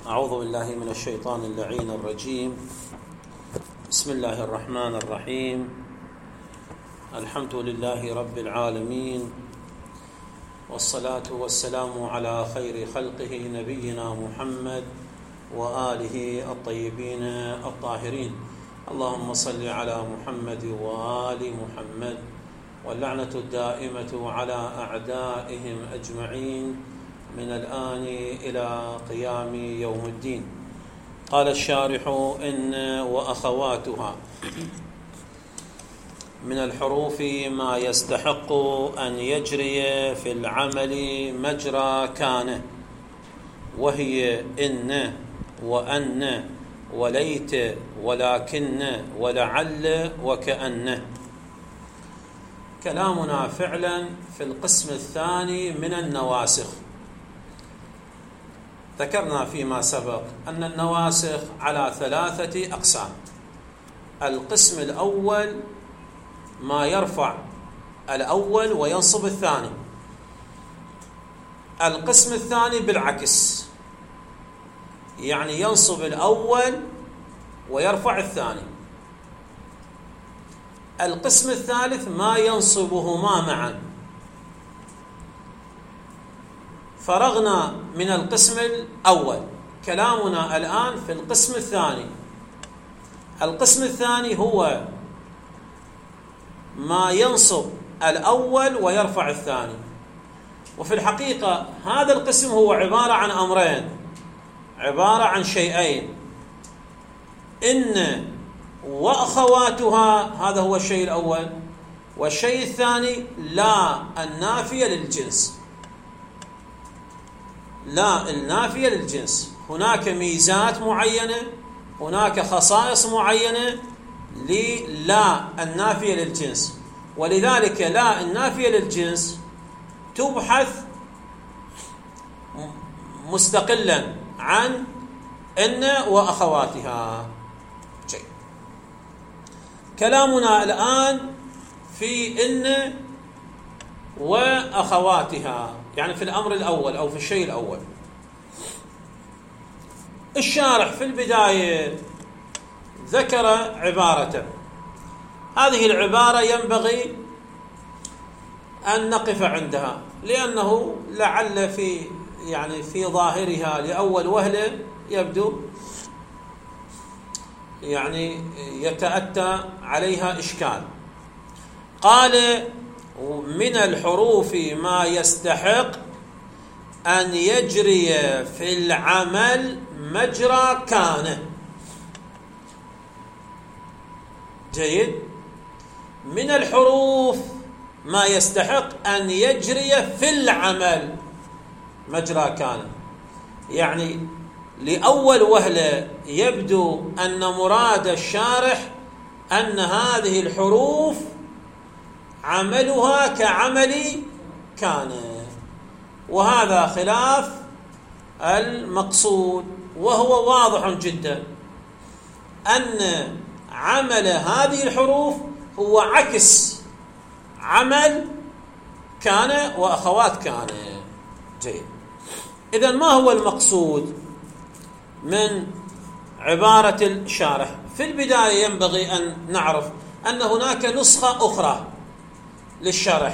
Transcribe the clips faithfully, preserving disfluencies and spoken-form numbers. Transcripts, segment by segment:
أعوذ بالله من الشيطان اللعين الرجيم. بسم الله الرحمن الرحيم. الحمد لله رب العالمين، والصلاة والسلام على خير خلقه نبينا محمد وآله الطيبين الطاهرين. اللهم صل على محمد وآل محمد، واللعنة الدائمة على أعدائهم أجمعين من الآن إلى قيام يوم الدين. قال الشارح: إن وأخواتها من الحروف ما يستحق أن يجري في العمل مجرى كان، وهي إن وأن وليت ولكن ولعل وكأن. كلامنا فعلا في القسم الثاني من النواسخ. ذكرنا فيما سبق أن النواسخ على ثلاثة أقسام. القسم الأول ما يرفع الأول وينصب الثاني. القسم الثاني بالعكس، يعني ينصب الأول ويرفع الثاني. القسم الثالث ما ينصبهما معا. فرغنا من القسم الأول، كلامنا الآن في القسم الثاني. القسم الثاني هو ما ينصب الأول ويرفع الثاني. وفي الحقيقة هذا القسم هو عبارة عن أمرين، عبارة عن شيئين: إن وأخواتها، هذا هو الشيء الأول. والشيء الثاني لا النافية للجنس. لا النافية للجنس. هناك ميزات معينة، هناك خصائص معينة للا النافية للجنس، ولذلك لا النافية للجنس تبحث مستقلا عن إن وأخواتها. شيء. كلامنا الآن في إن وأخواتها، يعني في الأمر الأول أو في الشيء الأول. الشارح في البداية ذكر عبارة، هذه العبارة ينبغي أن نقف عندها، لأنه لعل في يعني في ظاهرها لأول وهلة يبدو يعني يتأتى عليها إشكال. قال: من الحروف ما يستحق أن يجري في العمل مجرى كان. جيد. من الحروف ما يستحق أن يجري في العمل مجرى كان، يعني لأول وهلة يبدو أن مراد الشارح أن هذه الحروف عملها كعمل كان، وهذا خلاف المقصود. وهو واضح جدا أن عمل هذه الحروف هو عكس عمل كان وأخوات كان. جيد. إذن ما هو المقصود من عبارة الشارح؟ في البداية ينبغي أن نعرف أن هناك نسخة أخرى للشرح.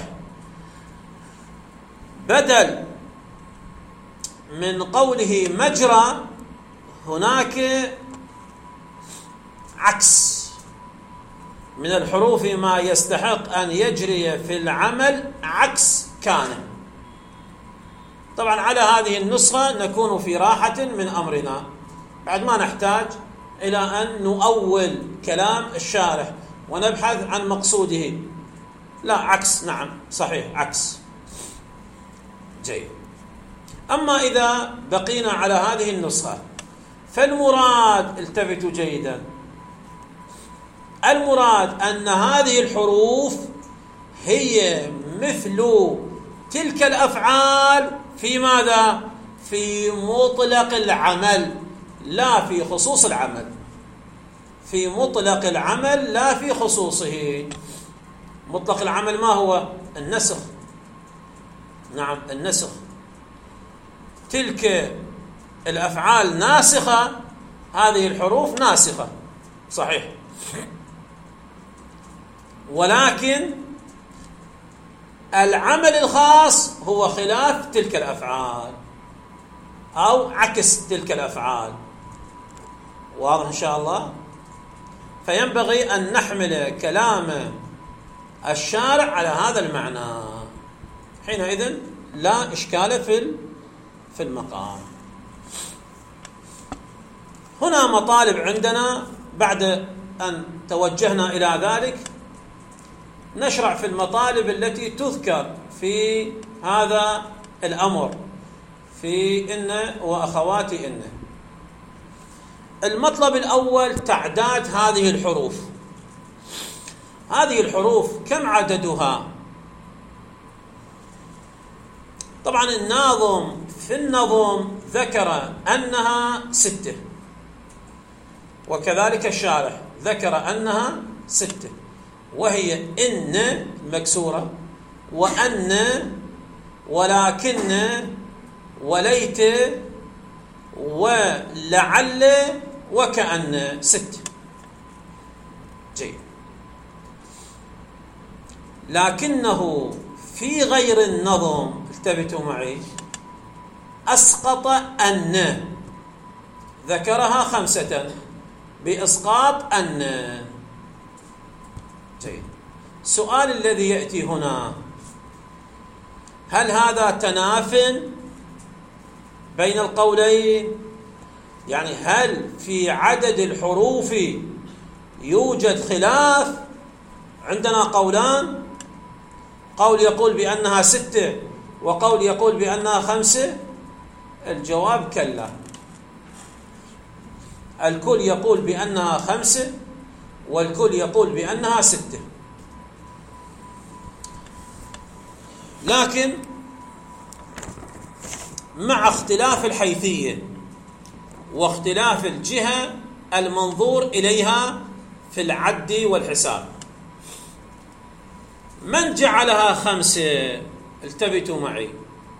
بدل من قوله مجرى هناك عكس: من الحروف ما يستحق أن يجري في العمل عكس كان. طبعا على هذه النسخة نكون في راحة من أمرنا، بعد ما نحتاج إلى أن نؤول كلام الشارح ونبحث عن مقصوده. لا عكس، نعم صحيح عكس. جيد. أما إذا بقينا على هذه النسخة فالمراد، التفتوا جيدا، المراد أن هذه الحروف هي مثل تلك الأفعال في ماذا؟ في مطلق العمل لا في خصوص العمل. في مطلق العمل لا في خصوصه. مطلق العمل ما هو؟ النسخ. نعم النسخ. تلك الأفعال ناسخة، هذه الحروف ناسخة صحيح، ولكن العمل الخاص هو خلاف تلك الأفعال أو عكس تلك الأفعال. واضح إن شاء الله؟ فينبغي أن نحمل كلام الشارع على هذا المعنى، حينئذ لا إشكال في في المقام. هنا مطالب عندنا بعد أن توجهنا إلى ذلك، نشرع في المطالب التي تذكر في هذا الأمر في إن وأخوات إن. المطلب الأول تعداد هذه الحروف. هذه الحروف كم عددها؟ طبعا الناظم في النظم ذكر أنها ستة، وكذلك الشارح ذكر أنها ستة، وهي إن مكسورة، وأن، ولكن، وليت، ولعل، وكأن، ستة. جيد. لكنه في غير النظم، التفتوا معي، أسقط أن، ذكرها خمسة بإسقاط أن. جيد. السؤال الذي يأتي هنا، هل هذا تناف بين القولين؟ يعني هل في عدد الحروف يوجد خلاف؟ عندنا قولان، قول يقول بأنها ستة وقول يقول بأنها خمسة. الجواب كلا، الكل يقول بأنها خمسة والكل يقول بأنها ستة. لكن مع اختلاف الحيثية واختلاف الجهة المنظور إليها في العد والحساب. من جعلها خمسة؟ التفتوا معي.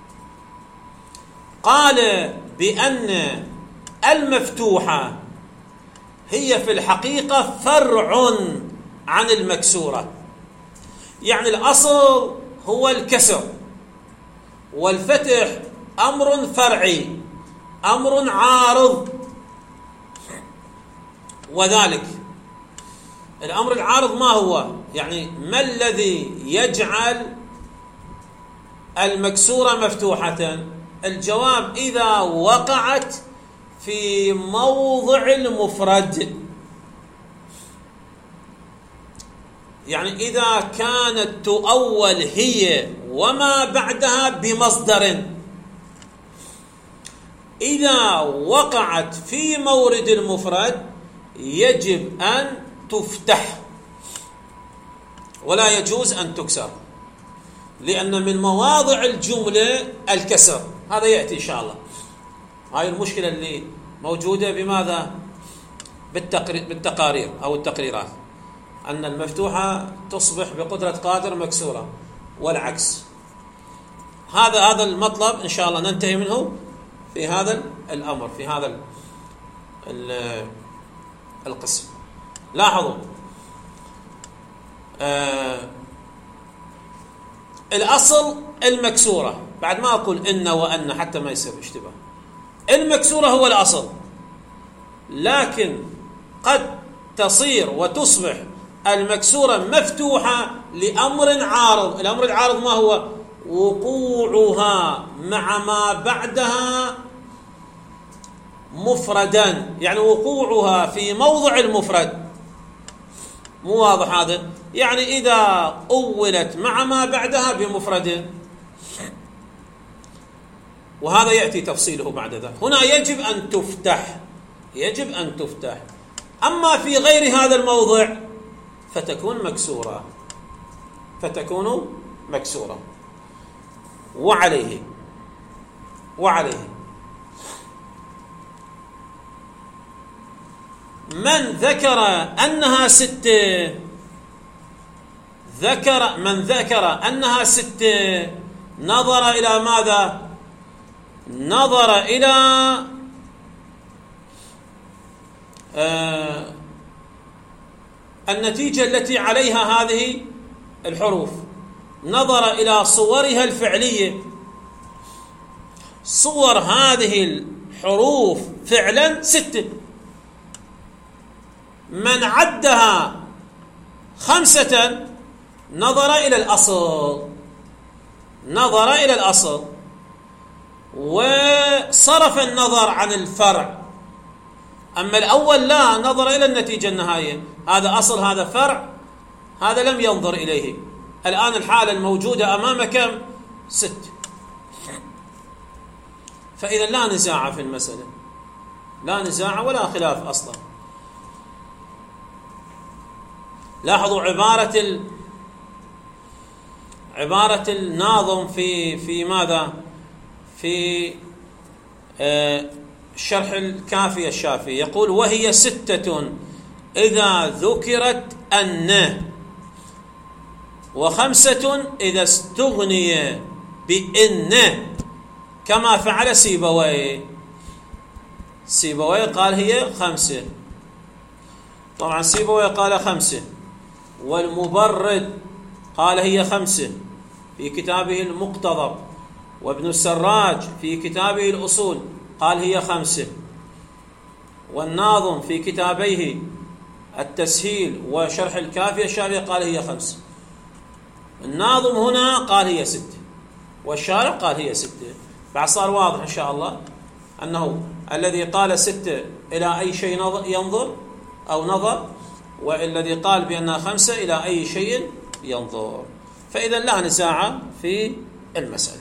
قال بأن المفتوحة هي في الحقيقة فرع عن المكسورة، يعني الأصل هو الكسر، والفتح أمر فرعي، أمر عارض. وذلك الأمر العارض ما هو؟ يعني ما الذي يجعل المكسورة مفتوحة؟ الجواب إذا وقعت في موضع المفرد، يعني إذا كانت تؤول هي وما بعدها بمصدر، إذا وقعت في مورد المفرد يجب أن تفتح ولا يجوز أن تكسر، لأن من مواضع الجملة الكسر. هذا يأتي إن شاء الله. هاي المشكلة اللي موجودة بماذا؟ بالتقارير أو التقريرات، أن المفتوحة تصبح بقدرة قادر مكسورة والعكس. هذا هذا المطلب إن شاء الله ننتهي منه في هذا الأمر، في هذا القسم. لاحظوا آه الأصل المكسورة، بعد ما أقول إن وأن حتى ما يصير اشتباه، المكسورة هو الأصل، لكن قد تصير وتصبح المكسورة مفتوحة لأمر عارض. الأمر العارض ما هو؟ وقوعها مع ما بعدها مفردا، يعني وقوعها في موضع المفرد. مو واضح هذا؟ يعني إذا أولت مع ما بعدها بمفرد، وهذا يأتي تفصيله بعد ذلك. هنا يجب أن تفتح، يجب أن تفتح. أما في غير هذا الموضع فتكون مكسورة، فتكون مكسورة. وعليه وعليه من ذكر أنها ستة، ذكر من ذكر أنها ستة نظر إلى ماذا؟ نظر إلى آه النتيجة التي عليها هذه الحروف، نظر إلى صورها الفعلية. صور هذه الحروف فعلا ستة، من عدها خمسة نظر إلى الأصل، نظر إلى الأصل وصرف النظر عن الفرع. أما الأول لا، نظر إلى النتيجة النهائية، هذا أصل هذا فرع، هذا لم ينظر إليه. الآن الحالة الموجودة أمامه كم؟ ست. فإذا لا نزاع في المسألة، لا نزاع ولا خلاف أصلا. لاحظوا عبارة ال... عبارة الناظم في في ماذا؟ في آه شرح الكافية الشافية، يقول: وهي ستة إذا ذكرت أن، وخمسة إذا استغني بإن، كما فعل سيبويه. سيبويه قال هي خمسة، طبعا سيبويه قال خمسة، والمبرد قال هي خمسة في كتابه المقتضب، وابن السراج في كتابه الأصول قال هي خمسة، والناظم في كتابيه التسهيل وشرح الكافية الشافية قال هي خمسة. الناظم هنا قال هي ستة، والشارع قال هي ستة. بعد صار واضح إن شاء الله أنه الذي قال ستة إلى أي شيء ينظر أو نظر، والذي قال بأنها خمسة إلى أي شيء ينظر. فإذا لا نزاع في المسألة.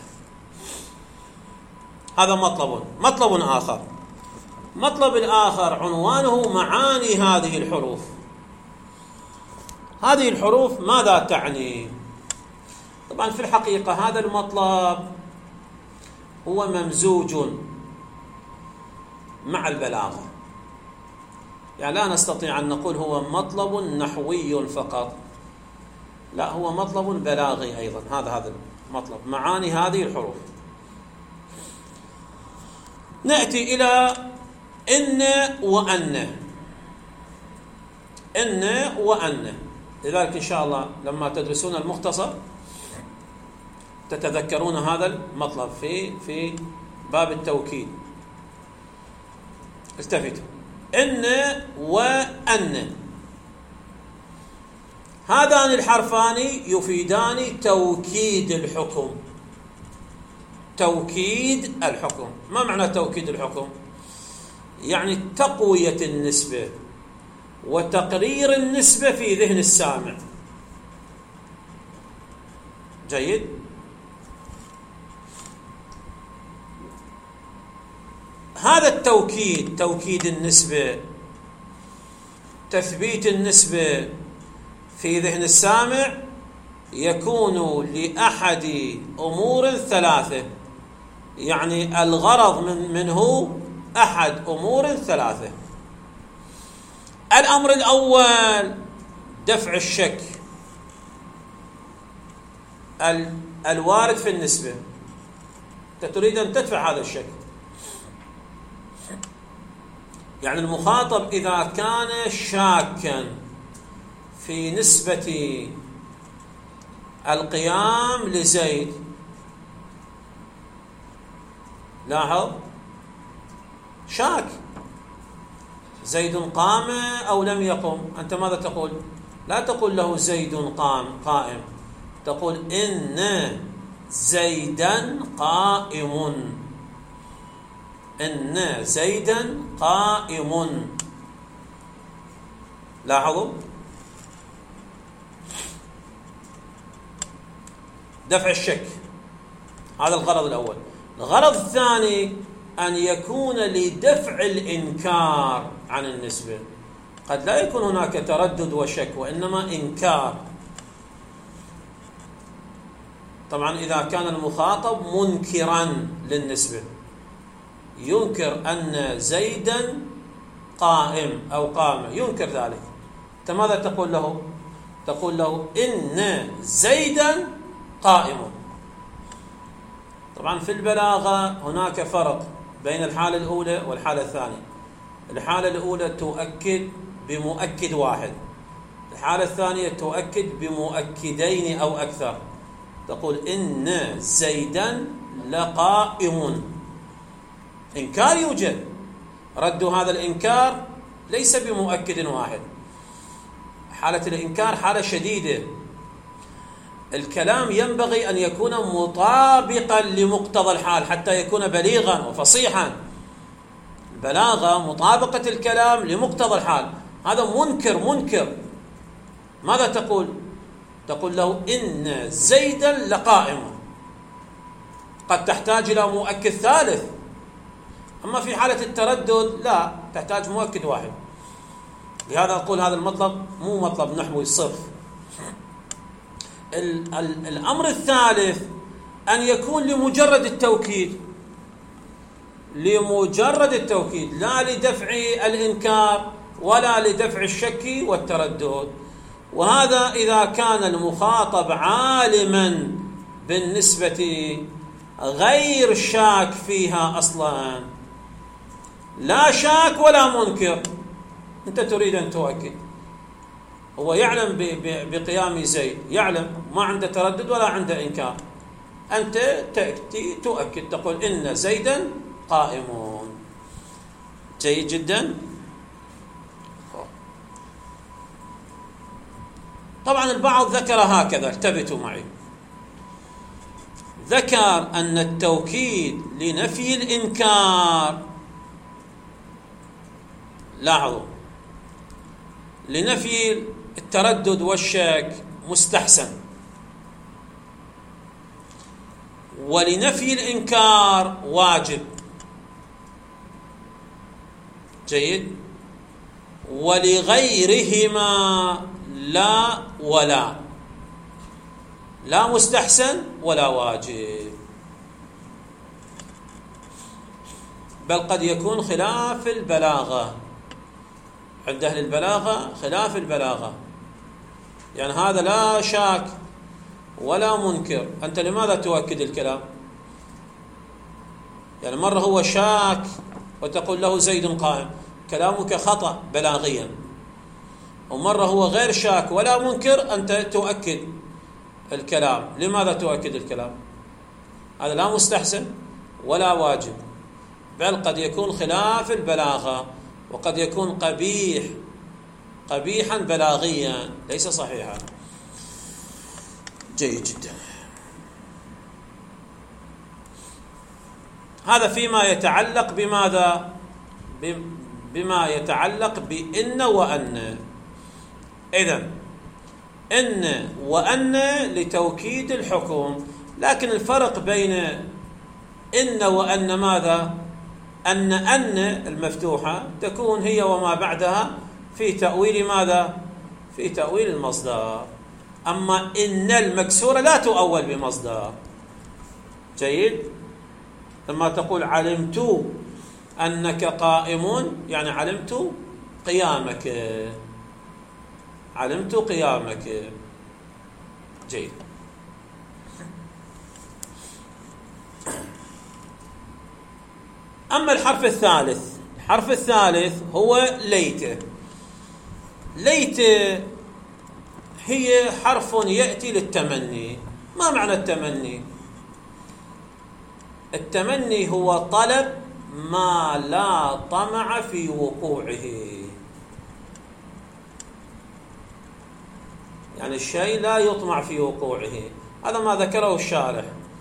هذا مطلب. مطلب آخر، مطلب الآخر عنوانه معاني هذه الحروف. هذه الحروف ماذا تعني؟ طبعا في الحقيقة هذا المطلب هو ممزوج مع البلاغة، يعني لا نستطيع أن نقول هو مطلب نحوي فقط، لا، هو مطلب بلاغي أيضا. هذا هذا المطلب، معاني هذه الحروف. نأتي إلى إن وأن. إن وأن، لذلك إن شاء الله لما تدرسون المختصر تتذكرون هذا المطلب في في باب التوكيد. التفتوا، إن وأن هذان الحرفان يفيدان توكيد الحكم. توكيد الحكم، ما معنى توكيد الحكم؟ يعني تقوية النسبة وتقرير النسبة في ذهن السامع. جيد؟ هذا التوكيد، توكيد النسبة، تثبيت النسبة في ذهن السامع، يكون لأحد أمور ثلاثة. يعني الغرض من منه أحد أمور ثلاثة. الأمر الأول دفع الشك الوارد في النسبة. أنت تريد أن تدفع هذا الشك، يعني المخاطب إذا كان شاكا في نسبة القيام لزيد، لاحظ، شاك، زيد قام أو لم يقم، أنت ماذا تقول؟ لا تقول له زيد قام قائم، تقول إن زيدا قائم، إن زيدا قائم. لاحظوا، دفع الشك، هذا الغرض الأول. الغرض الثاني أن يكون لدفع الإنكار عن النسبة. قد لا يكون هناك تردد وشك، وإنما إنكار. طبعا إذا كان المخاطب منكرا للنسبة، ينكر أن زيدا قائم أو قام، ينكر ذلك، أنت ماذا تقول له؟ تقول له إن زيدا قائم. طبعا في البلاغة هناك فرق بين الحالة الأولى والحالة الثانية. الحالة الأولى تؤكد بمؤكد واحد، الحالة الثانية تؤكد بمؤكدين أو أكثر. تقول إن زيدا لقائم، إنكار يوجد، رد هذا الإنكار ليس بمؤكد واحد. حالة الإنكار حالة شديدة، الكلام ينبغي أن يكون مطابقا لمقتضى الحال حتى يكون بليغا وفصيحا. البلاغة مطابقة الكلام لمقتضى الحال. هذا منكر منكر، ماذا تقول؟ تقول له إن زيدا لقائم، قد تحتاج إلى مؤكد ثالث. أما في حالة التردد لا، تحتاج مؤكد واحد. لهذا أقول هذا المطلب مو مطلب نحوي صرف. الأمر الثالث أن يكون لمجرد التوكيد، لمجرد التوكيد، لا لدفع الإنكار ولا لدفع الشك والتردد. وهذا إذا كان المخاطب عالما بالنسبة غير شاك فيها أصلا، لا شاك ولا منكر، أنت تريد أن تؤكد، هو يعلم بقيام زيد، يعلم، ما عنده تردد ولا عنده إنكار، أنت تأتي تؤكد، تقول إن زيدا قائمون. جيد جدا. طبعا البعض ذكر هكذا، التفتوا معي، ذكر أن التوكيد لنفي الإنكار، لاحظوا، لنفي التردد والشك مستحسن، ولنفي الإنكار واجب. جيد. ولغيرهما لا ولا، لا مستحسن ولا واجب، بل قد يكون خلاف البلاغة. عند أهل البلاغة خلاف البلاغة، يعني هذا لا شاك ولا منكر، أنت لماذا تؤكد الكلام؟ يعني مرة هو شاك وتقول له زيد قائم، كلامك خطأ بلاغيا، ومرة هو غير شاك ولا منكر، أنت تؤكد الكلام. لماذا تؤكد الكلام؟ هذا لا مستحسن ولا واجب، بل قد يكون خلاف البلاغة، وقد يكون قبيح قبيحا بلاغيا ليس صحيحا. جيد جدا. هذا فيما يتعلق بماذا؟ بما يتعلق بإن وأن. إذن إن وأن لتوكيد الحكم، لكن الفرق بين إن وأن ماذا؟ أن أن المفتوحة تكون هي وما بعدها في تأويل ماذا؟ في تأويل المصدر. أما إن المكسورة لا تؤول بمصدر. جيد. لما تقول علمت أنك قائم، يعني علمت قيامك، علمت قيامك. جيد. أما الحرف الثالث، الحرف الثالث هو ليت. ليت هي حرف يأتي للتمني. ما معنى التمني؟ التمني هو طلب ما لا طمع في وقوعه، يعني الشيء لا يطمع في وقوعه. هذا ما ذكره الشارح.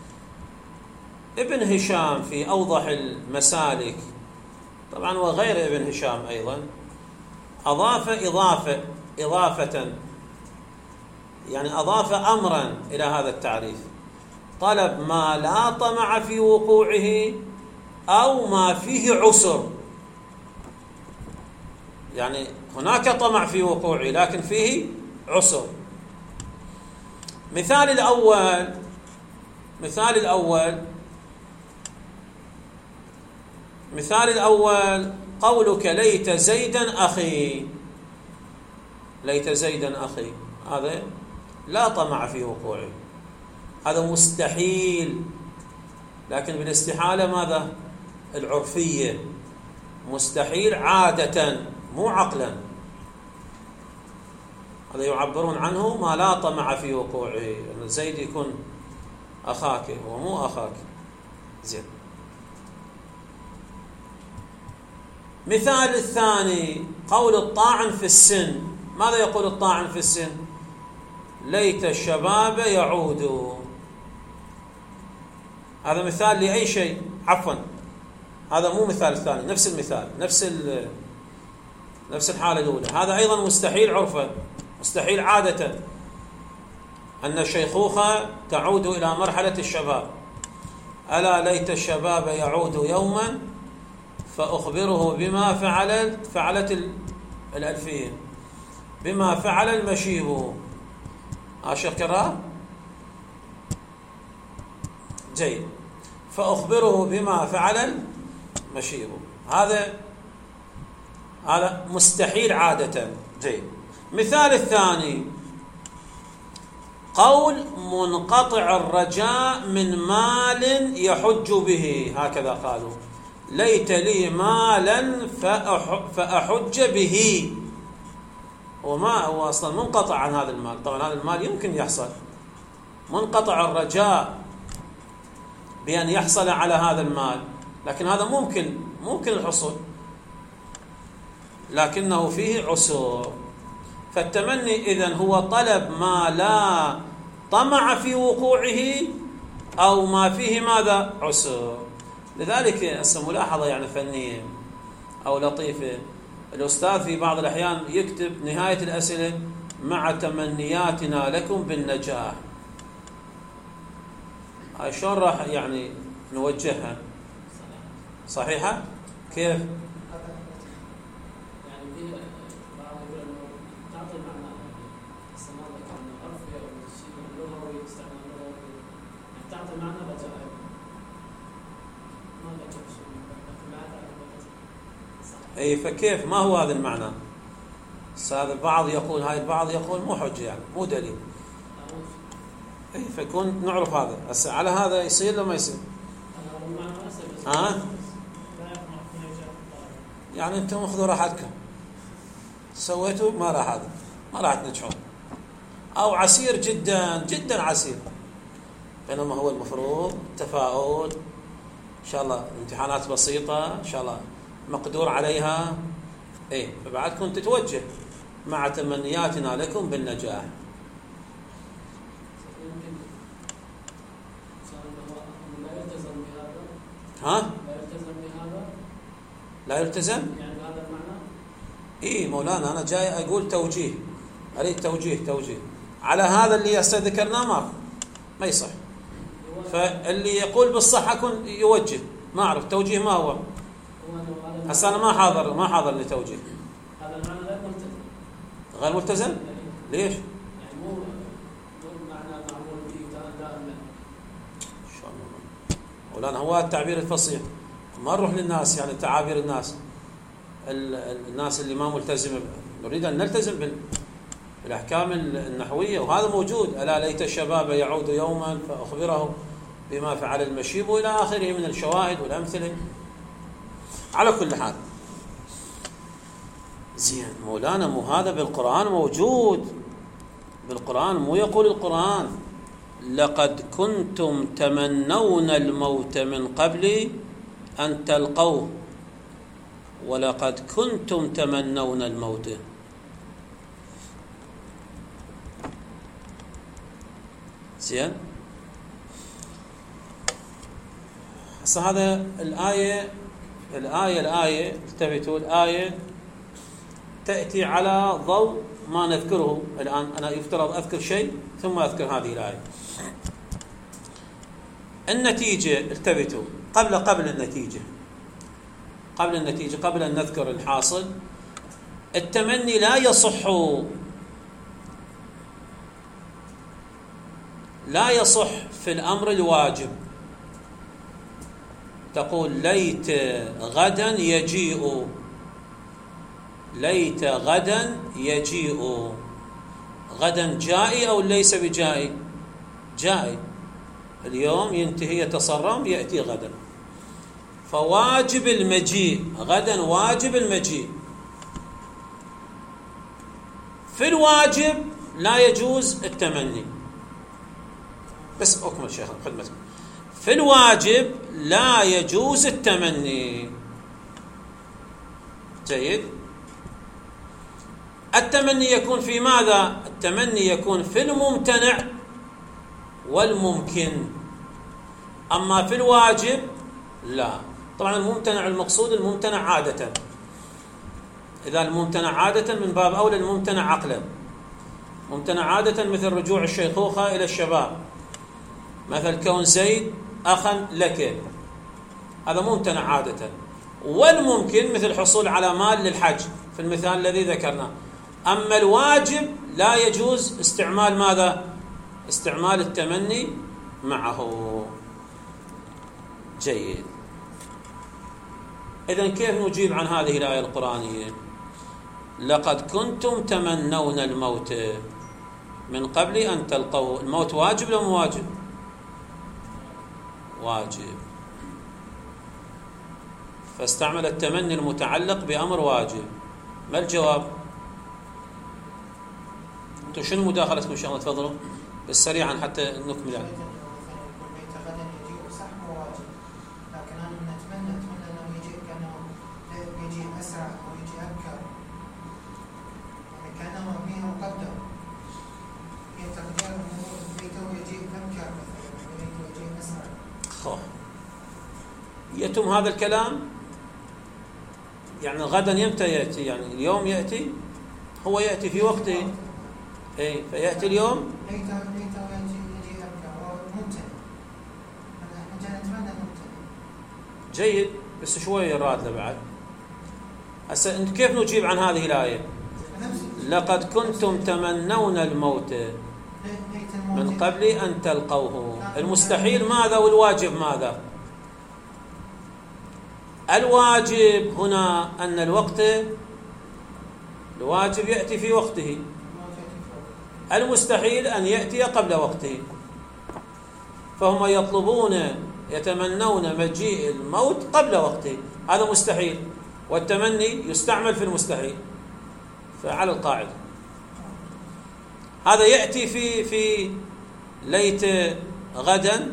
ابن هشام في أوضح المسالك طبعا، وغير ابن هشام أيضا، أضاف إضافة إضافة يعني أضاف أمرا إلى هذا التعريف: طلب ما لا طمع في وقوعه أو ما فيه عسر. يعني هناك طمع في وقوعه لكن فيه عسر. مثال الأول مثال الأول مثال الأول قولك ليت زيدا أخي. ليت زيدا أخي، هذا لا طمع في وقوعه، هذا مستحيل. لكن بالاستحالة ماذا؟ العرفية، مستحيل عادة مو عقلا. هذا يعبرون عنه ما لا طمع في وقوعه، أن زيد يكون أخاك ومو أخاك. زين. مثال الثاني قول الطاعن في السن. ماذا يقول الطاعن في السن؟ ليت الشباب يعود. هذا مثال لأي شيء؟ عفوا هذا مو مثال الثاني، نفس المثال، نفس نفس الحالة الأولى. هذا أيضا مستحيل عرفا، مستحيل عادة، أن الشيخوخة تعود إلى مرحلة الشباب. ألا ليت الشباب يعود يوما فأخبره بما فعلت فعلت الألفين بما فعل المشيب. أشكرها جيد. فأخبره بما فعل المشيب، هذا هذا مستحيل عادة. جيد. مثال الثاني قول منقطع الرجاء من مال يحج به. هكذا قالوا: ليت لي مالا فأحج به. وما هو أصلا منقطع عن هذا المال. طبعا هذا المال يمكن يحصل، منقطع الرجاء بأن يحصل على هذا المال، لكن هذا ممكن ممكن الحصول، لكنه فيه عسر. فالتمني إذن هو طلب ما لا طمع في وقوعه أو ما فيه ماذا؟ عسر. لذلك ملاحظة يعني فنية أو لطيفة، الأستاذ في بعض الأحيان يكتب نهاية الأسئلة: مع تمنياتنا لكم بالنجاح. هاي شلون راح يعني نوجهها؟ صحيحة؟ كيف؟ اي فكيف؟ ما هو هذا المعنى؟ هذا البعض يقول هاي، البعض يقول مو حجة، يعني مو دليل. اي فكون نعرف هذا. هسه على هذا يصير لما يصير؟ ها؟ أه؟ يعني انتم اخذوا راحتكم، سويتوا ما راح هذا ما راح تنجحون، او عسير جدا جدا عسير. بينما هو المفروض تفاؤل، ان شاء الله امتحانات بسيطة، ان شاء الله مقدور عليها. ايه فبعد كنت تتوجه: مع تمنياتنا لكم بالنجاح. ها؟ لا يلتزم يعني بهذا المعنى؟ ايه مولانا انا جاي اقول توجيه، اريد توجيه توجيه على هذا اللي هسه ذكرناه. ما ما يصح. فاللي يقول بالصح اكون يوجه، ما اعرف توجيه ما هو. هسه انا ما حاضر ما حاضر لتوجيه. هذا المعنى غير ملتزم. غير ملتزم؟ ليش؟ يعني مو معنى معمول به دائما. ان شاء الله مولانا هو التعبير الفصيح، ما نروح للناس يعني تعابير الناس الناس اللي ما ملتزمه. نريد ان نلتزم بالاحكام النحويه، وهذا موجود: الا ليت الشباب يعود يوما فاخبره بما فعل المشيب، والى اخره من الشواهد والامثله. على كل حال زين مولانا مو هذا بالقرآن موجود؟ بالقرآن مو يقول القرآن: لقد كنتم تمنون الموت من قبل أن تلقوه ولقد كنتم تمنون الموت. زين. هسه هذا الآية الآية الآية التفتوا الآية تأتي على ضوء ما نذكره الآن. أنا يفترض أذكر شيء ثم أذكر هذه الآية. النتيجة التفتوا قبل قبل النتيجة قبل النتيجة قبل أن نذكر الحاصل. التمني لا يصح لا يصح في الأمر الواجب. تقول ليت غدا يجيء، ليت غدا يجيء. غدا جائي أو ليس بجائي؟ جائي. اليوم ينتهي يتصرم يأتي غدا. فواجب المجيء غدا واجب المجيء. في الواجب لا يجوز التمني. بس أكمل شيخ خدمتكم. في الواجب لا يجوز التمني. جيد. التمني يكون في ماذا؟ التمني يكون في الممتنع والممكن، أما في الواجب لا. طبعا الممتنع المقصود الممتنع عادة، إذا الممتنع عادة من باب أولى الممتنع عقلا. ممتنع عادة مثل رجوع الشيخوخة إلى الشباب، مثل كون زيد أخا لك، هذا ممتنع عادة. والممكن مثل الحصول على مال للحج في المثال الذي ذكرناه. أما الواجب لا يجوز استعمال ماذا؟ استعمال التمني معه. جيد. إذن كيف نجيب عن هذه الآية القرآنية؟ لقد كنتم تمنون الموت من قبل أن تلقوا. الموت واجب ولا مو واجب؟ واجب. فاستعمل التمني المتعلق بأمر واجب. ما الجواب؟ انتم شنو مداخلتكم ان شاء الله؟ تفضلوا بس سريعا حتى نكمل. يعني لكن انا نتمنى اتمنى انه يجي كانه يجي اسرع او يجي ابكر، يعني كانه مبني مقدم. هي تقدير انه بيته يجي ابكر مثلا، بيته يجي اسرع. خو يتم هذا الكلام. يعني غدا يمتى ياتي؟ يعني اليوم ياتي، هو ياتي في وقته. اي فياتي اليوم. ليته ليته يجي يجي ابكر او ممتنع. احنا جاي نتمنى ممتنع. جيد، بس شويه راد بعد. هسه انت كيف نجيب عن هذه الايه؟ لقد كنتم تمنون الموت من قبل ان تلقوه. المستحيل ماذا والواجب ماذا؟ الواجب هنا ان الوقت الواجب ياتي في وقته، المستحيل ان ياتي قبل وقته. فهم يطلبون يتمنون مجيء الموت قبل وقته، هذا مستحيل، والتمني يستعمل في المستحيل. فعلى القاعدة هذا يأتي في في ليت غدا،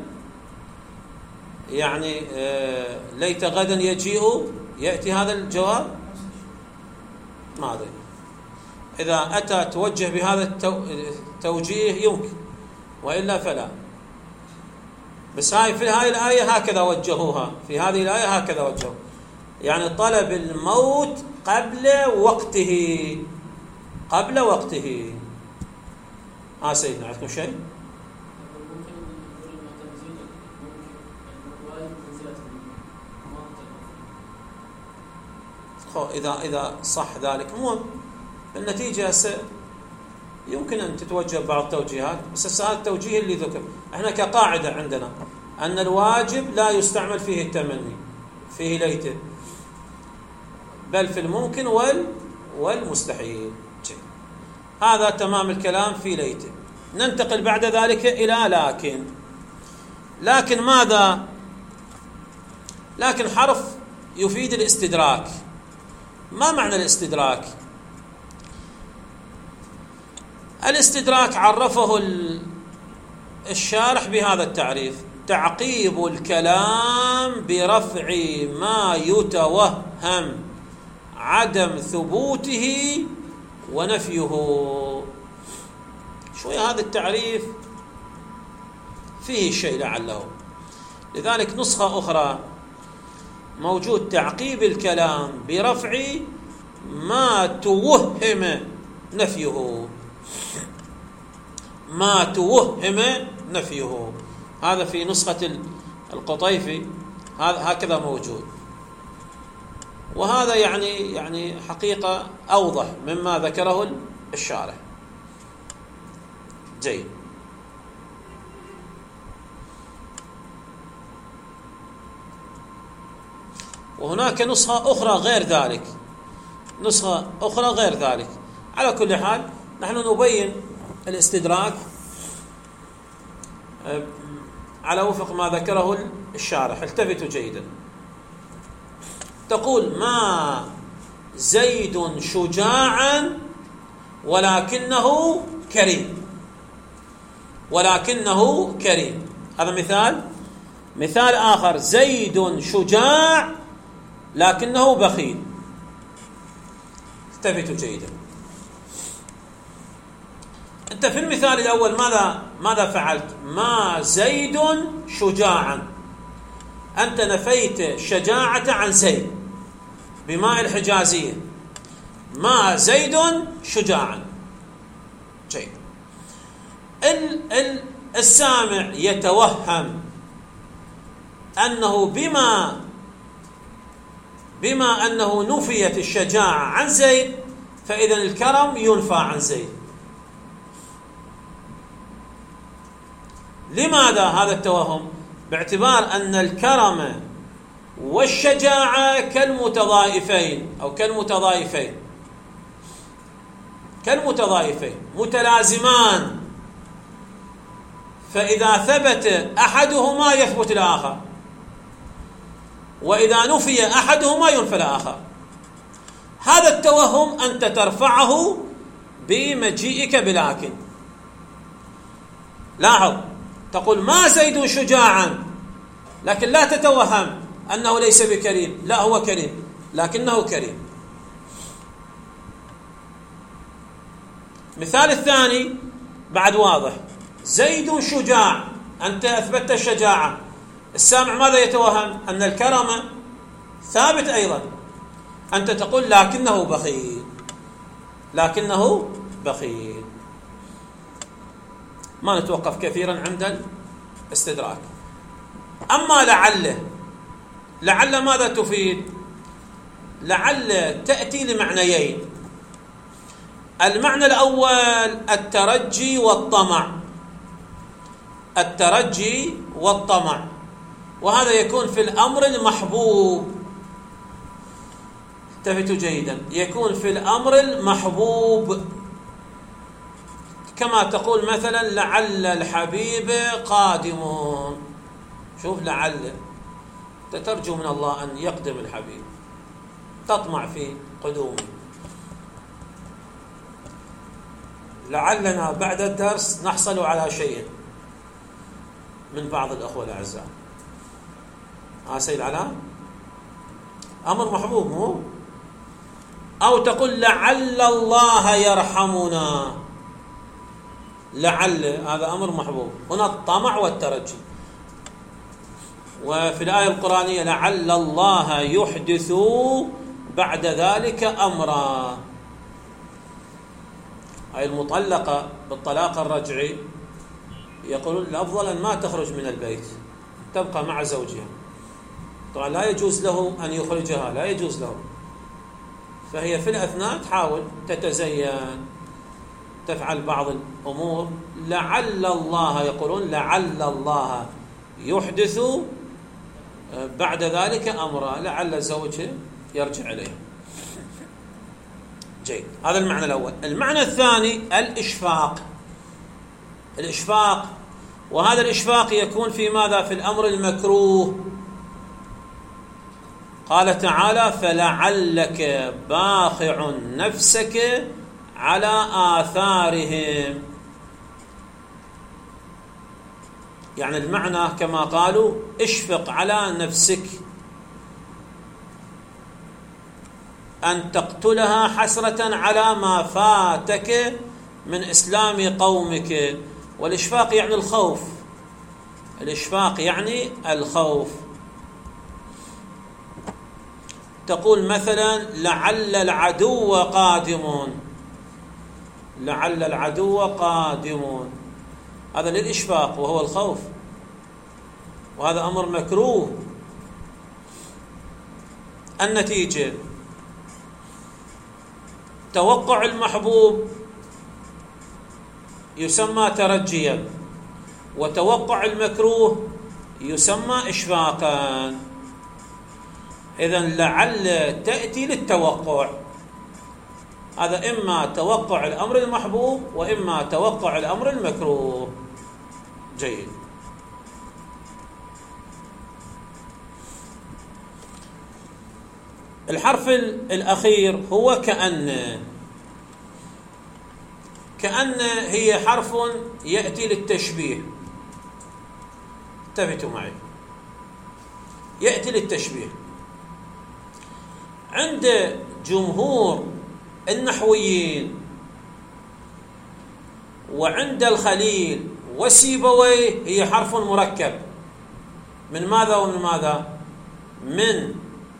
يعني آه ليت غدا يجيء، يأتي هذا الجواب. ما أدري إذا أتى توجه بهذا التوجيه يمكن، وإلا فلا. بس هاي في هاي الآية هكذا وجهوها، في هذه الآية هكذا وجهوا، يعني طلب الموت قبل وقته، قبل وقته. ها سيدنا عندكم شيء؟ خو إذا إذا صح ذلك مهم. النتيجة هسه يمكن أن تتوجه بعض التوجيهات، بس هذا التوجيه اللي ذكر. احنا كقاعدة عندنا أن الواجب لا يستعمل فيه التمني، فيه ليته، بل في الممكن وال والمستحيل. هذا تمام الكلام في ليته. ننتقل بعد ذلك إلى لكن. لكن ماذا؟ لكن حرف يفيد الاستدراك. ما معنى الاستدراك؟ الاستدراك عرفه الشارح بهذا التعريف: تعقيب الكلام برفع ما يتوهم عدم ثبوته ونفيه. شوية هذا التعريف فيه شيء لعله، لذلك نسخة أخرى موجود تعقيب الكلام برفع ما توهم نفيه، ما توهم نفيه. هذا في نسخة القطيفي هذا هكذا موجود، وهذا يعني يعني حقيقة أوضح مما ذكره الشارح. جيد. وهناك نسخة أخرى غير ذلك، نسخة أخرى غير ذلك. على كل حال نحن نبين الاستدراك على وفق ما ذكره الشارح. التفتوا جيدا. تقول ما زيد شجاعا ولكنه كريم، ولكنه كريم. هذا مثال. مثال آخر: زيد شجاع لكنه بخيل. التفتوا جيدا. أنت في المثال الأول ماذا ماذا فعلت؟ ما زيد شجاعا، أنت نفيت الشجاعة عن زيد بماء الحجازية. ما زيد شجاعا. جيد. السامع يتوهم أنه بما بما أنه نفيت الشجاعة عن زيد فإذا الكرم ينفى عن زيد. لماذا هذا التوهم؟ باعتبار أن الكرم والشجاعة كالمتضائفين أو كالمتضائفين كالمتضائفين متلازمان، فإذا ثبت أحدهما يثبت الآخر، وإذا نفي أحدهما ينفى الآخر. هذا التوهم أنت ترفعه بمجيئك بلكن. لاحظ، تقول ما زيد شجاعا، لكن لا تتوهم أنه ليس بكريم، لا هو كريم لكنه كريم. مثال الثاني بعد واضح: زيد شجاع، أنت أثبتت الشجاعة، السامع ماذا يتوهم؟ أن الكرم ثابت أيضا، أنت تقول لكنه بخيل، لكنه بخيل. ما نتوقف كثيرا عند الاستدراك. أما لعل، لعل ماذا تفيد؟ لعل تأتي لمعنيين. المعنى الأول الترجي والطمع، الترجي والطمع، وهذا يكون في الأمر المحبوب. التفتوا جيدا، يكون في الأمر المحبوب، كما تقول مثلا لعل الحبيب قادم. شوف، لعل تترجو من الله أن يقدم الحبيب، تطمع في قدومه. لعلنا بعد الدرس نحصل على شيء من بعض الأخوة الأعزاء. ها سيد علاء، أمر محبوب مو؟ أو تقول لعل الله يرحمنا، لعل هذا أمر محبوب. هنا الطمع والترجي. وفي الآية القرآنية لعل الله يحدث بعد ذلك أمرا. هاي المطلقة بالطلاق الرجعي يقولون الأفضل أن ما تخرج من البيت، تبقى مع زوجها. طبعا لا يجوز له أن يخرجها، لا يجوز له. فهي في الأثناء تحاول تتزين، تفعل بعض الأمور. لعل الله، يقولون لعل الله يحدث بعد ذلك أمرا، لعل زوجها يرجع إليه. جيد، هذا المعنى الأول. المعنى الثاني الإشفاق. الإشفاق، وهذا الإشفاق يكون في ماذا؟ في الأمر المكروه. قال تعالى فلعلك باخع نفسك على آثارهم. يعني المعنى كما قالوا اشفق على نفسك أن تقتلها حسرة على ما فاتك من إسلام قومك. والإشفاق يعني الخوف، الإشفاق يعني الخوف. تقول مثلا لعل العدو قادمون، لعل العدو قادمون، هذا للإشفاق وهو الخوف، وهذا أمر مكروه. النتيجة توقع المحبوب يسمى ترجيا، وتوقع المكروه يسمى إشفاقا. إذن لعل تأتي للتوقع، هذا إما توقع الأمر المحبوب وإما توقع الأمر المكروه. جيد. الحرف الأخير هو كأن. كأن هي حرف يأتي للتشبيه. انتبهوا معي، يأتي للتشبيه. عند جمهور النحويين وعند الخليل وسيبويه هي حرف مركب من ماذا ومن ماذا؟ من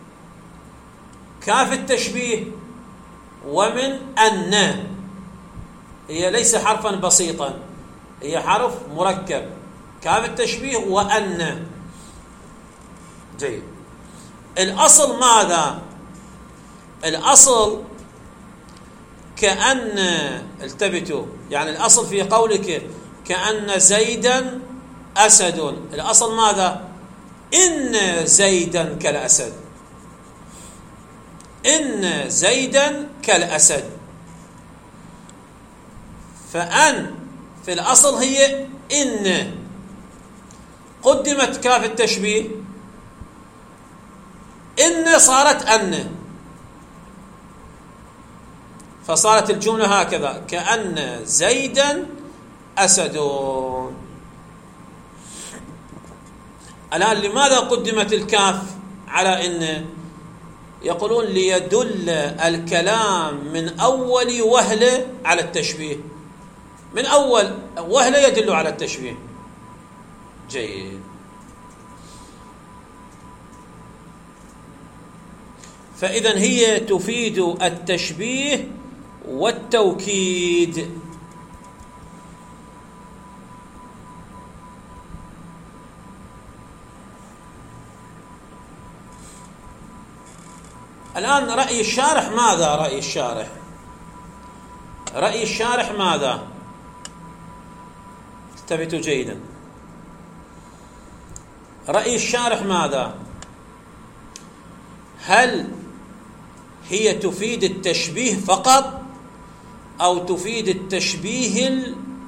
كاف التشبيه ومن أن. هي ليس حرفا بسيطا، هي حرف مركب، كاف التشبيه وأن. جيد. الأصل ماذا؟ الأصل كأن، التبتوا، يعني الأصل في قولك كأن زيدا أسد، الأصل ماذا؟ إن زيدا كالأسد، إن زيدا كالأسد. فأن في الأصل هي إن، قدمت كاف التشبيه، إن صارت أن، فصارت الجملة هكذا: كأن زيدا أسد. الآن لماذا قدمت الكاف على إن؟ يقولون ليدل الكلام من أول وهلة على التشبيه، من أول وهلة يدل على التشبيه. جيد. فإذن هي تفيد التشبيه والتوكيد. الآن رأي الشارح ماذا؟ رأي الشارح رأي الشارح ماذا؟ انتبهوا جيدا. رأي الشارح ماذا؟ هل هي تفيد التشبيه فقط أو تفيد التشبيه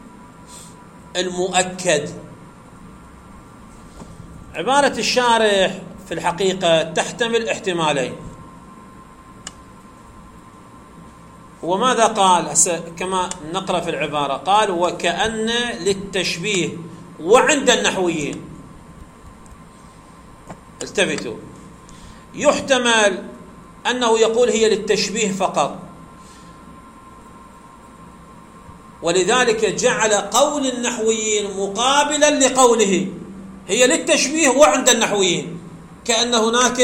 المؤكد؟ عبارة الشارح في الحقيقة تحتمل احتمالين. وماذا قال كما نقرأ في العبارة؟ قال وكأن للتشبيه وعند النحويين. التفتوا، يحتمل أنه يقول هي للتشبيه فقط، ولذلك جعل قول النحويين مقابلا لقوله، هي للتشبيه وعند النحويين، كأن هناك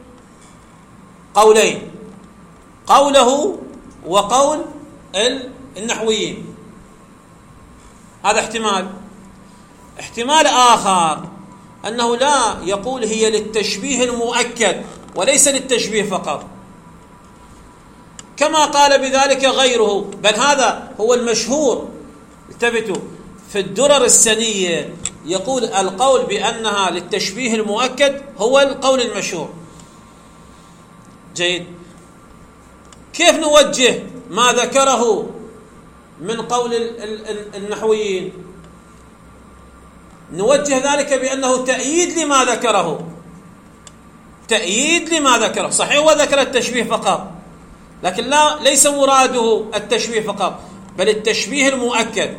قولين، قوله وقول النحويين. هذا احتمال. احتمال آخر أنه لا، يقول هي للتشبيه المؤكد وليس للتشبيه فقط، كما قال بذلك غيره، بل هذا هو المشهور. التفتوا، في الدرر السنية يقول القول بأنها للتشبيه المؤكد هو القول المشهور. جيد. كيف نوجه ما ذكره من قول النحويين؟ نوجه ذلك بأنه تأييد لما ذكره، تأييد لما ذكره. صحيح هو ذكر التشبيه فقط، لكن لا، ليس مراده التشبيه فقط، بل التشبيه المؤكد،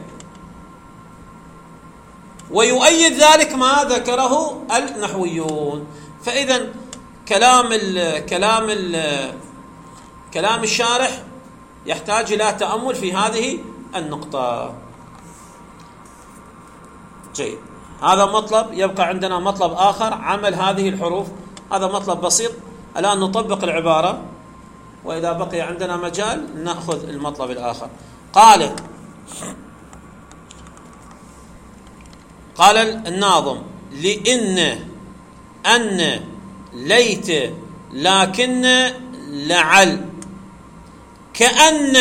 ويؤيد ذلك ما ذكره النحويون. فإذا كلام ال كلام ال كلام الشارح يحتاج إلى تأمل في هذه النقطة. جيد. هذا مطلب. يبقى عندنا مطلب آخر، عمل هذه الحروف. هذا مطلب بسيط. الآن نطبق العبارة، وإذا بقي عندنا مجال نأخذ المطلب الآخر. قال قال الناظم: لإن، أن، ليت، لكن، لعل، كأن،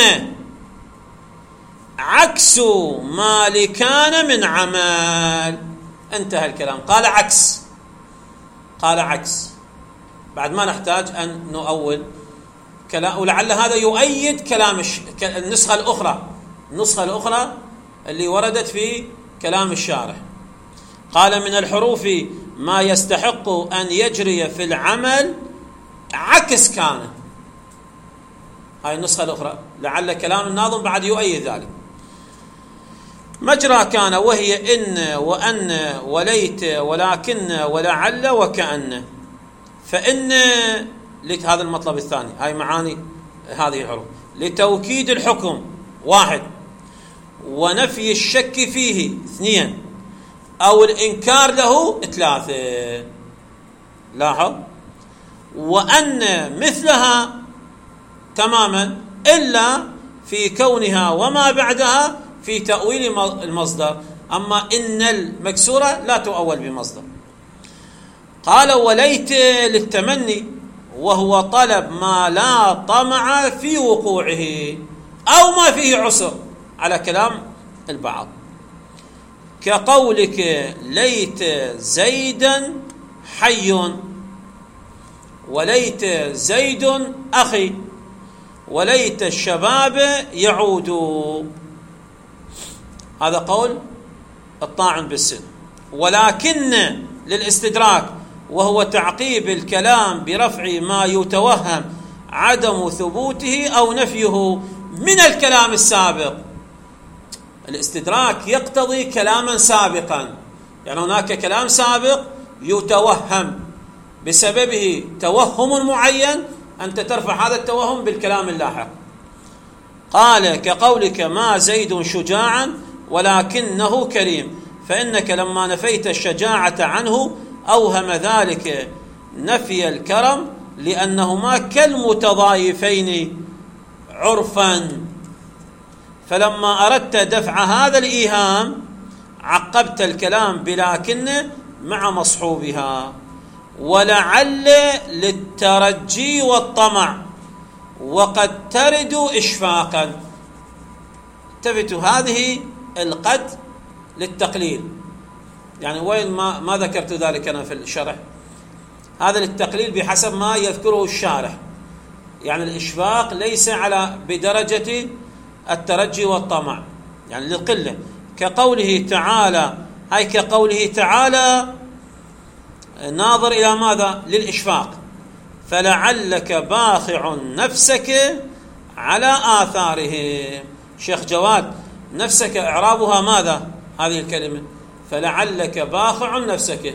عكس ما لكان من عمل. انتهى الكلام. قال عكس، قال عكس، بعد ما نحتاج أن نؤول كلام، ولعل هذا يؤيد كلام النسخة الأخرى، النسخة الأخرى اللي وردت في كلام الشارح. قال: من الحروف ما يستحق أن يجري في العمل عكس كان. هاي النسخة الأخرى لعل كلام الناظم بعد يؤيد ذلك. مجرى كان وهي إن وأن وليت ولكن ولعل وكأن. فإن هذا المطلب الثاني، هاي معاني هذه الحروف لتوكيد الحكم واحد، ونفي الشك فيه اثنين، أو الإنكار له ثلاثة. لاحظ، وأن مثلها تماما إلا في كونها وما بعدها في تأويل المصدر، أما إن المكسورة لا تؤول بمصدر. قال وليت للتمني، وهو طلب ما لا طمع في وقوعه أو ما فيه عسر على كلام البعض، كقولك ليت زيدا حي، وليت زيد أخي، وليت الشباب يعود. هذا قول الطاعن بالسن. ولكن للاستدراك، وهو تعقيب الكلام برفع ما يتوهم عدم ثبوته أو نفيه من الكلام السابق. الاستدراك يقتضي كلاما سابقا، يعني هناك كلام سابق يتوهم بسببه توهم معين، أنت ترفع هذا التوهم بالكلام اللاحق. قال كقولك ما زيد شجاعا ولكنه كريم، فإنك لما نفيت الشجاعة عنه أوهم ذلك نفي الكرم، لأنهما كالمتضايفين عرفا. فلما أردت دفع هذا الإيهام عقبت الكلام بلكن مع مصحوبها، ولعل للترجي والطمع، وقد ترد إشفاقا. التفتوا، هذه القد للتقليل، يعني وين ما, ما ذكرت ذلك أنا في الشرح، هذا للتقليل بحسب ما يذكره الشارح، يعني الإشفاق ليس على بدرجة الترجي والطمع، يعني للقلة. كقوله تعالى، هاي كقوله تعالى ناظر إلى ماذا؟ للإشفاق. فلعلك باخع نفسك على آثاره. شيخ جواد، نفسك إعرابها ماذا هذه الكلمة؟ فلعلك باخع نفسك.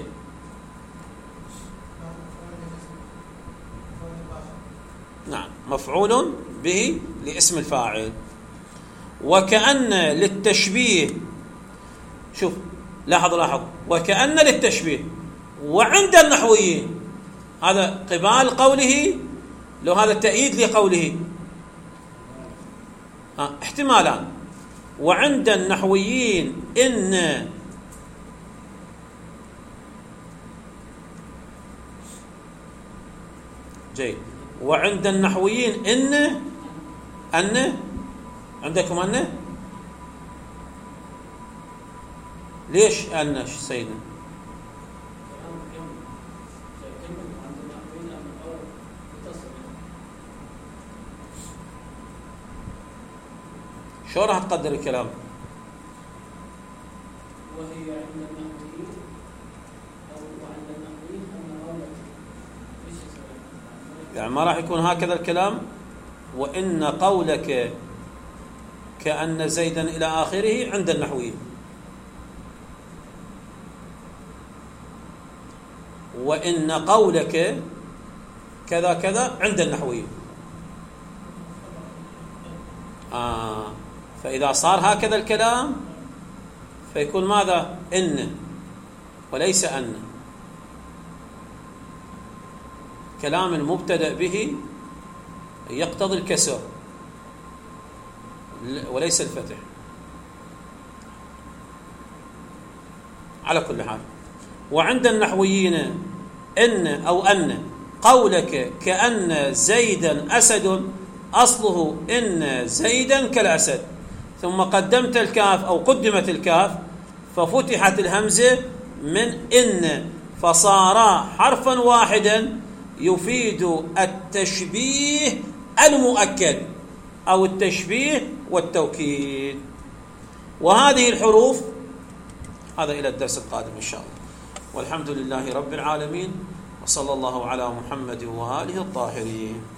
نعم، مفعول به لاسم الفاعل. وكأن للتشبيه، شوف لاحظ لاحظ وكأن للتشبيه. وعند النحويين هذا قبال قوله، لو هذا التأييد لقوله ها احتمالان. وعند النحويين إن جيد. وعند النحويين إن أن عندكم أن، ليش أن سيدنا؟ شو راح تقدر الكلام؟ وهي عند النحويين أو عند النحويين أن قولك يعني ما راح يكون هكذا الكلام. وإن قولك كأن زيدا إلى آخره عند النحويين، وإن قولك كذا كذا عند النحويين. آه فإذا صار هكذا الكلام فيكون ماذا؟ إن وليس أن. كلام المبتدأ به يقتضي الكسر وليس الفتح. على كل حال، وعند النحويين إن أو أن قولك كأن زيدا أسد، أصله إن زيدا كالأسد، ثم قدمت الكاف أو قدمت الكاف ففتحت الهمزة من إن، فصار حرفا واحدا يفيد التشبيه المؤكد أو التشبيه والتوكيد. وهذه الحروف، هذا إلى الدرس القادم إن شاء الله، والحمد لله رب العالمين. وصلى الله على محمد وآله الطاهرين.